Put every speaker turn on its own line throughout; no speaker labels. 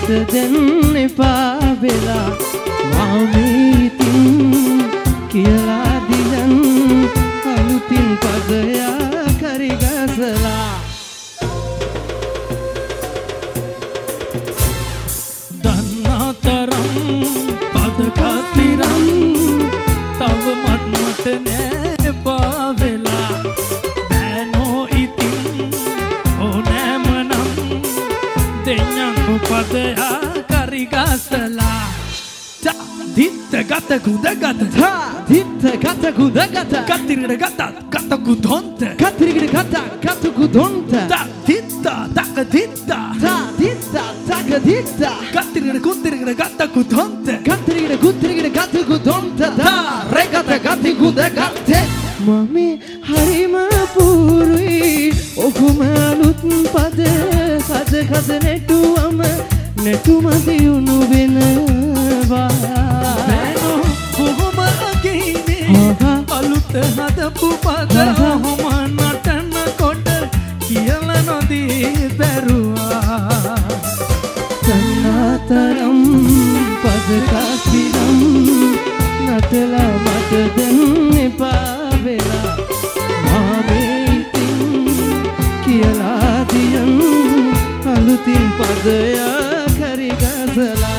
මට දෙන්න එපා වෙලා මාමිතින් කියලා දියන් අලුතින් පදයක් හරි ගසලා දන්නතරම් පද කතිරම් තවමත් මට නෑ එපා වෙලා බෑනෝ ඉතින් ඕනෑමනම් දෙන්නු පදයක් හරි ගසලා දිත්ත ගත කුද ගත දිත්ත ගත කුද ගත කතිරිගඩ ගත ගත කුදොන්ත කතිරිගඩ ගත ගත කුදොන්ත දිත්ත තක දිත්ත දිත්ත තක දිත්ත කතිරිගඩ කුතිරිගඩ ගත කුදොන්ත කතිරිගඩ කුතිරිගඩ ගත කුදොන්ත රෙගත ගති කුද ගත්තේ මමේ හරිම පුරුයි ඔහුම අලුත් පද කද කද නෙටුවම නෙටුම දියුණු වෙනවා බෑනෝ කොහොම අගිනේ අලුත් හදපු පද ඔහොම නටනකොට කියලා නොදී බැරුවා තනතරම් පද කසිරම් නටලා මට දෙන්න එපා වෙලා මාමේ ඉතින් කියලා දියන් අලුතින් පදයක් හරි ගසලා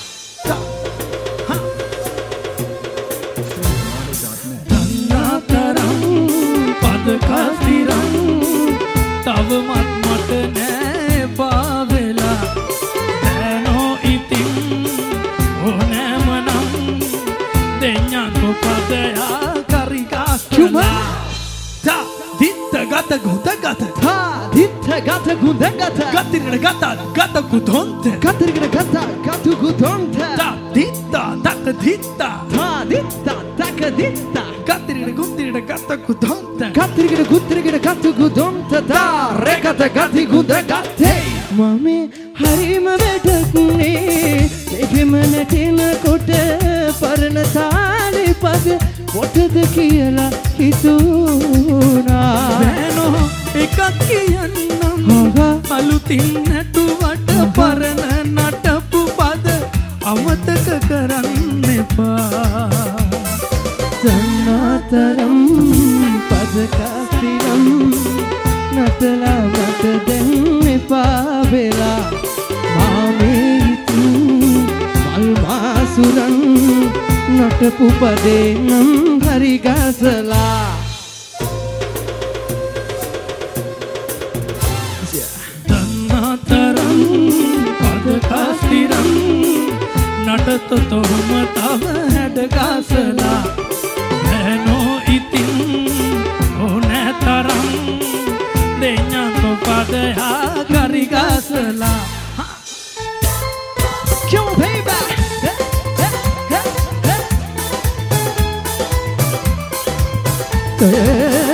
දන්නතරම් පද කස්තිරම් තවමත් මට නෑ එපා වෙලා බෑනෝ ඉතින් ඕනෑමනම් දෙන්නු පදයක් හරි ගසලා දිත්ත ගත ගුද ගත දිත්ත ගත ගුද ගත කතිරිගඩ ගත ගත කුදොන්ත කතිරිගඩ ගත ගත කුදොන්ත දිත්ත තක දිත්ත දිත්ත තක දිත්ත කතිරිගඩ කුතිරිගඩ ගත කුදොන්ත කතිරිගඩ කුතිරිගඩ ගත කුදොන්ත රෙගත ගති ගුද ගත්තේ මමේ හරිම වැඩක්නේ දෙකම නැටෙනකොට පරණ තාලේ පද මොකද කියලා හිතුණා බෑනෝ එකක් කියන්නම් අලුතින් නැටුවට පරණ නටපු පද අමතක කරන්න එපා තනතරම් පද කස්තිරම් නටලා මට දෙන්න එපා වෙලා මාමේ ඉතින් මල් මාසුරන් නටපු පදේ නම් හරි ගසලා දන්නතරම් පද කස්තිරම් නටත තොහම තව හැඩ ගසලා බෑනෝ ඉතින් ඕනෑතරම් දෙන්නු පදයක් හරි ගසලා Come on, baby! Yeah.